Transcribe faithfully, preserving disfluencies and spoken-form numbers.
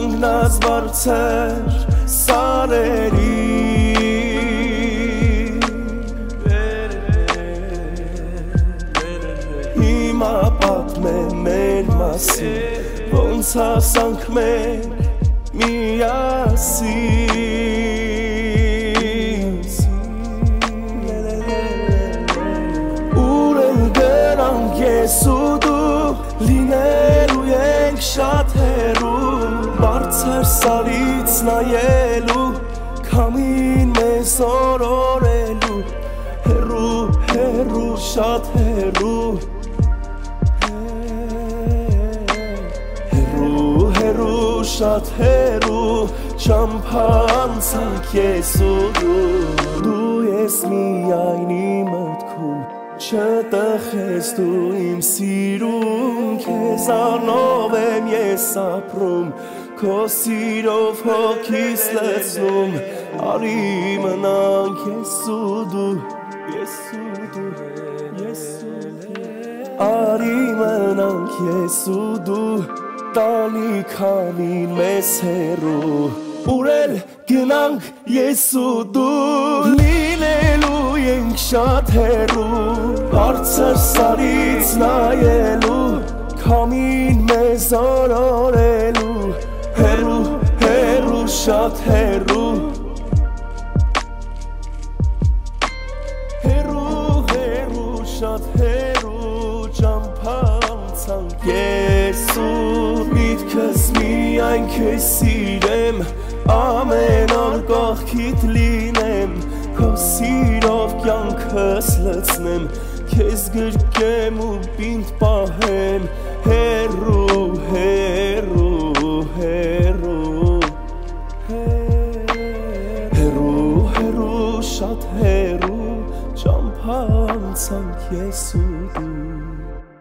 կանգնած բարձր սարերի Հիմա պատմեմ մեր մասին Ոնց հասանք մենք միասին Ուր են գրանք ես ու դու Լինելու ենք շատ հեռու Բարձր սարից նայելու Քամին մեզ օրորելու Հեռու, հեռու, շատ հեռու Շատ հեռու ճամփանցանք ես ու դու Դու ես միայն իմ մտքում Չտխես դու իմ սիրուն Քեզ անով եմ ես ապրում Քո սիրով հոգիս լցնում Արի մնանք ես ու դու Ես ու դու Ես ու դու Արի մնանք ես ու դու Տանի քամին մեզ հեռու Ուր էլ գնանք ես ու դու Լինելու ենք շատ հեռու Բարձր սարից նայելու Քամին մեզ օրորելու Հեռու, հեռու, շատ հեռու Հեռու, հեռու, շատ հեռու Ճամփանցանք ես ու Միտքս միայն քեզ սիրեմ Ամեն օր կողքիդ լինեմ Քո սիրով կյանքս լցնեմ Քեզ գրկեմ ու պինդ պահեմ Հեռու, հեռու, հեռու Հեռու, հեռու, շատ հեռու Ճամփանցանք ես ու դու